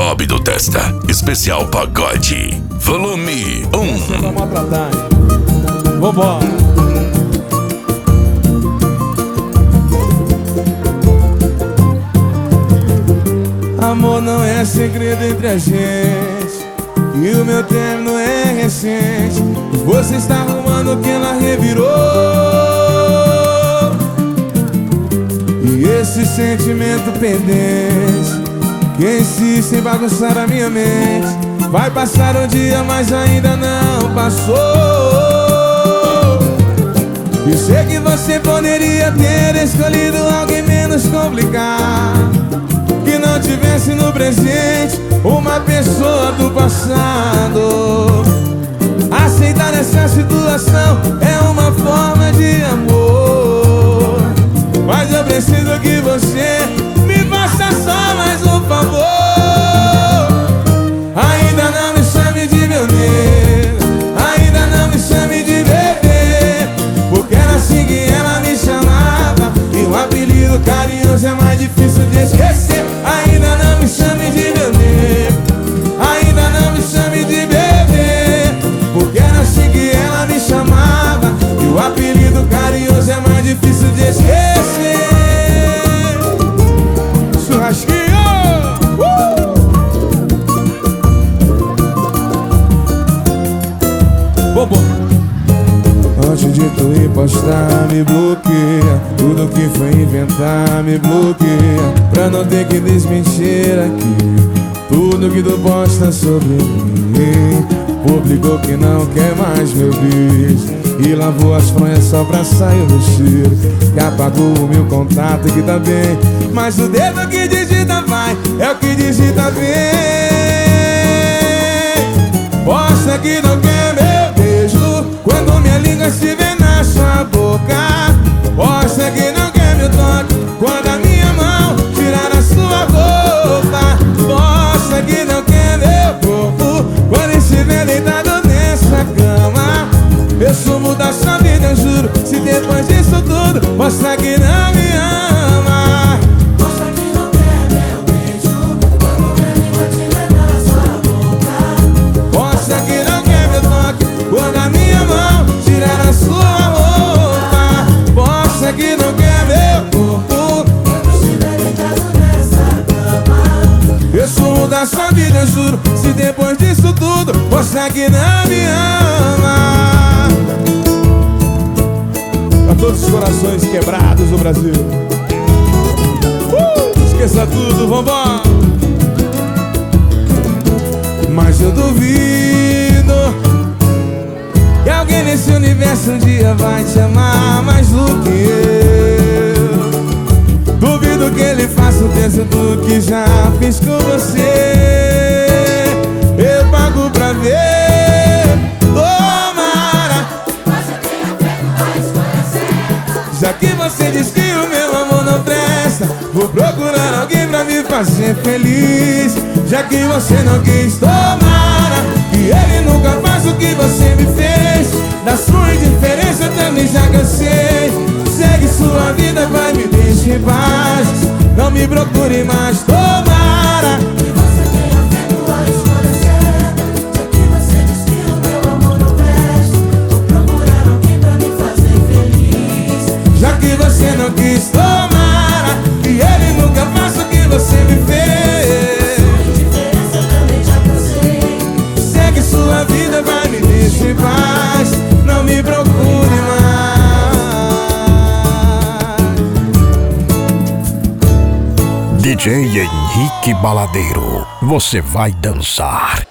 Sobe do testa, especial pagode, volume 1. Vamos atrasar, hein? Vambora. Amor não é segredo entre a gente, e o meu término é recente. Você está arrumando o que ela revirou, e esse sentimento pendente que insiste em bagunçar a minha mente. Vai passar um dia, mas ainda não passou. E sei que você poderia ter escolhido alguém menos complicado, que não tivesse no presente uma pessoa do passado. Aceitar essa situação é uma forma de amor, mas eu preciso que você me faça só mais um favor. Ainda não me chame de meu nego, ainda não me chame de bebê, porque era assim que ela me chamava, e o apelido carinhoso é mais difícil de esquecer. Ainda não me chame de meu nego, ainda não me chame de bebê, porque era assim que ela me chamava, e o apelido carinhoso é mais difícil de esquecer. Churrasquinho! Bobo! Antes de tu ir postar, me bloqueia. Tudo que foi inventar, me bloqueia, pra não ter que desmentir aqui tudo que tu posta sobre mim. Publicou que não quer mais meu beijo, e lavou as fronhas só pra sair no cheiro, que apagou o meu contato que tá bem, mas o dedo que digita vai, é o que digita bem. Posta que não quer meu beijo quando minha língua estiver na sua boca. Posta que não quer meu toque quando a minha mão tirar a sua roupa. Posta que não quer meu corpo quando estiver deitado nessa cama. Eu sumo da sua vida, eu juro, se depois disso tudo mostra que não me ama. Mostra que não quer meu beijo quando minha língua estiver na sua boca. Mostra que não quer meu toque quando a minha mão tirar a sua roupa. Mostra que não quer meu corpo Quando estiver deitado nessa cama. eu sumo da sua vida, eu juro, se depois disso tudo mostra que não me ama. Pra todos os corações quebrados do Brasil, esqueça tudo, vambora. Mas eu duvido que alguém nesse universo um dia vai te amar mais do que eu. Duvido que ele faça o terço do que já fiz com você. Eu pago pra ver, tomara. Mas eu tenho feito a escolha certa. Já que você diz que o meu amor não presta, vou procurar alguém pra me fazer feliz. Já que você não quis, tomara que ele nunca faça o que você me fez. Da sua indiferença eu também já cansei. Segue sua vida, vai, me deixe em paz. Não me procure mais, tomara. Que você tenha feito a escolha certa. Já que você diz que o meu amor não presta, vou procurar alguém pra me fazer feliz. Já que você não quis, tomara que ele nunca faça o que você me fez. Indiferença eu também já cansei. Segue sua vida, vai, me deixe em paz. Não me procure mais. DJ Henrique Baladeiro, você vai dançar.